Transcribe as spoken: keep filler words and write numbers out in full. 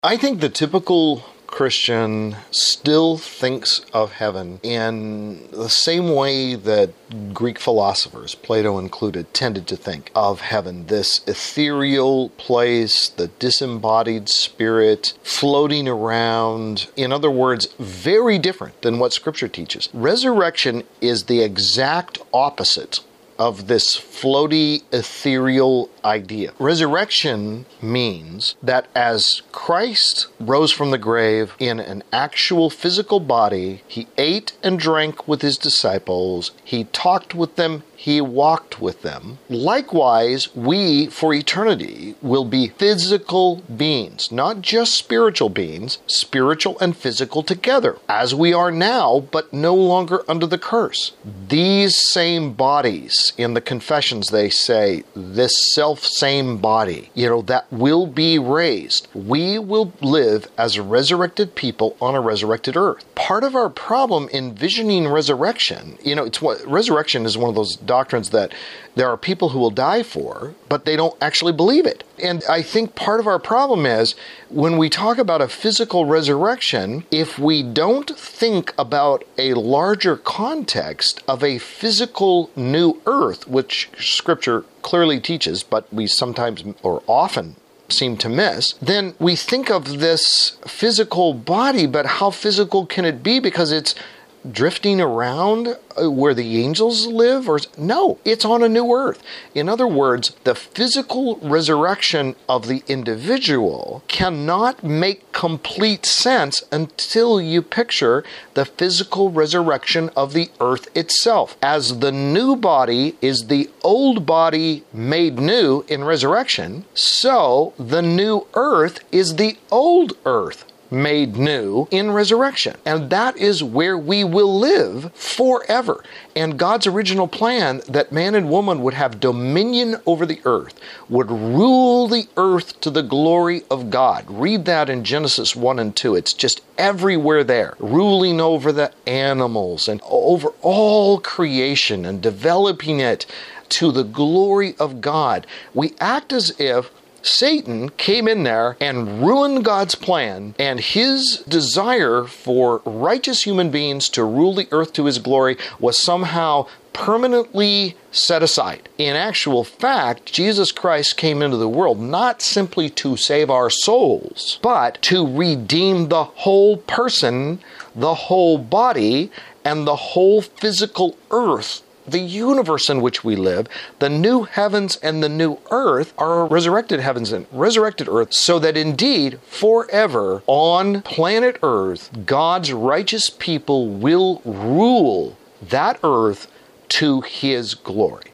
I think the typical Christian still thinks of heaven in the same way that Greek philosophers, Plato included, tended to think of heaven. This ethereal place, the disembodied spirit floating around. In other words, very different than what Scripture teaches. Resurrection is the exact opposite of this floaty, ethereal idea. Resurrection means that as Christ rose from the grave in an actual physical body, he ate and drank with his disciples, he talked with them, he walked with them. Likewise, we, for eternity, will be physical beings, not just spiritual beings, spiritual and physical together, as we are now, but no longer under the curse. These same bodies, in the confessions they say, this self-same body, you know, that will be raised. We will live as resurrected people on a resurrected earth. Part of our problem envisioning resurrection, you know, it's what resurrection is one of those doctrines that there are people who will die for, but they don't actually believe it. And I think part of our problem is when we talk about a physical resurrection, if we don't think about a larger context of a physical new earth, which Scripture clearly teaches, but we sometimes or often seem to miss, then we think of this physical body, but how physical can it be? Because it's drifting around where the angels live? Or no, it's on a new earth. In other words, the physical resurrection of the individual cannot make complete sense until you picture the physical resurrection of the earth itself. As the new body is the old body made new in resurrection, so the new earth is the old earth made new in resurrection. And that is where we will live forever. And God's original plan that man and woman would have dominion over the earth, would rule the earth to the glory of God. Read that in Genesis one and two. It's just everywhere there. Ruling over the animals and over all creation and developing it to the glory of God. We act as if Satan came in there and ruined God's plan, and his desire for righteous human beings to rule the earth to his glory was somehow permanently set aside. In actual fact, Jesus Christ came into the world not simply to save our souls, but to redeem the whole person, the whole body, and the whole physical earth. The universe in which we live, the new heavens and the new earth are resurrected heavens and resurrected earth, so that indeed forever on planet earth, God's righteous people will rule that earth to his glory.